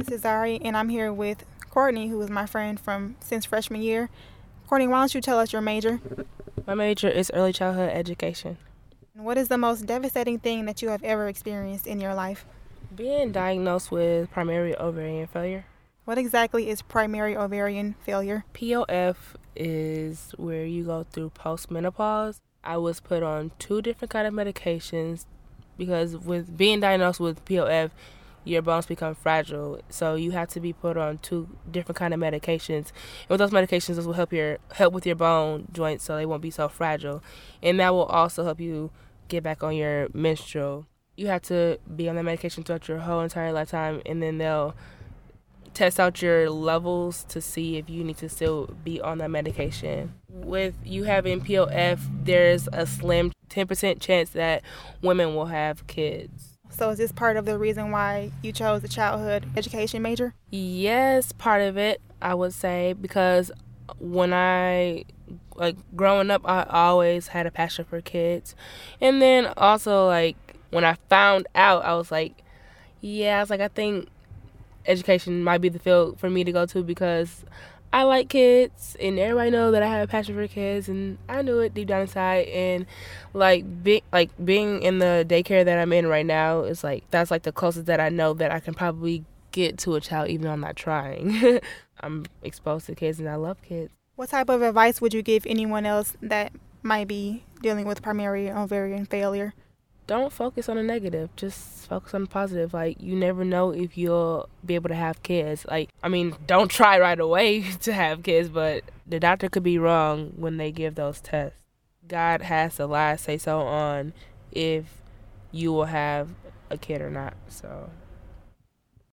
This is Ari, and I'm here with Courtney, who is my friend since freshman year. Courtney, why don't you tell us your major? My major is early childhood education. What is the most devastating thing that you have ever experienced in your life? Being diagnosed with primary ovarian failure. What exactly is primary ovarian failure? POF is where you go through postmenopause. I was put on 2 different kind of medications because with being diagnosed with POF, your bones become fragile. So you have to be put on 2 different kind of medications. And with those medications, those will help with your bone joints so they won't be so fragile. And that will also help you get back on your menstrual. You have to be on that medication throughout your whole entire lifetime, and then they'll test out your levels to see if you need to still be on that medication. With you having POF, there's a slim 10% chance that women will have kids. So is this part of the reason why you chose the childhood education major? Yes, part of it, I would say, because when growing up, I always had a passion for kids. And then also, when I found out, I was like, I think education might be the field for me to go to because I like kids and everybody knows that I have a passion for kids, and I knew it deep down inside. And being in the daycare that I'm in right now is that's the closest that I know that I can probably get to a child, even though I'm not trying. I'm exposed to kids and I love kids. What type of advice would you give anyone else that might be dealing with primary ovarian failure? Don't focus on the negative. Just focus on the positive. You never know if you'll be able to have kids. Don't try right away to have kids, but the doctor could be wrong when they give those tests. God has the last say so on if you will have a kid or not. So